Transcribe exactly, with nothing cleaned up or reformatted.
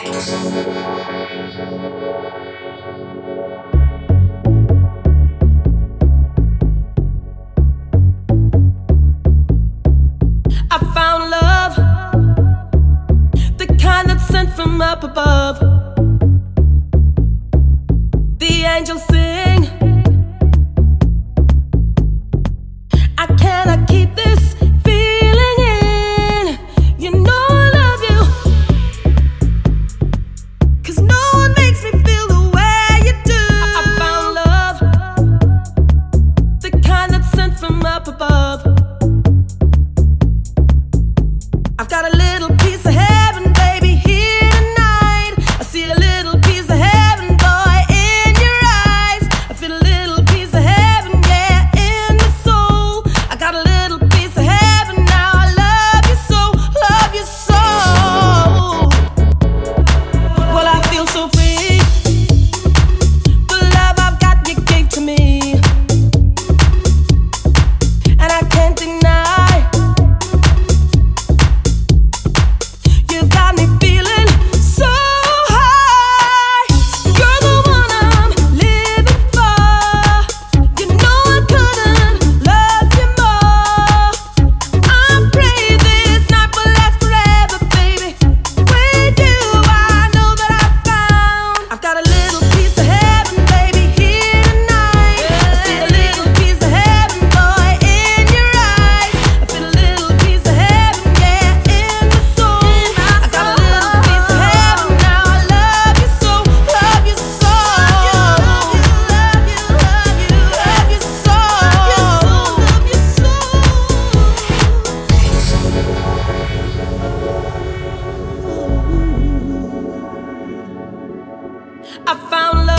I found love, the kind that's sent from up above. The angels sing. I cannot keep this feeling in. You know I love you, 'cause no one makes me feel the way you do. I, I found love, the kind that's sent from up above. I've got a little piece of heaven, baby, here tonight. I see a little piece of heaven, boy, in your eyes. I feel a little piece of heaven, yeah, in my soul. I got a little piece of heaven now. I love you so, love you so. Well, I feel so free. The love I've got you gave to me, and I can't deny. I found love.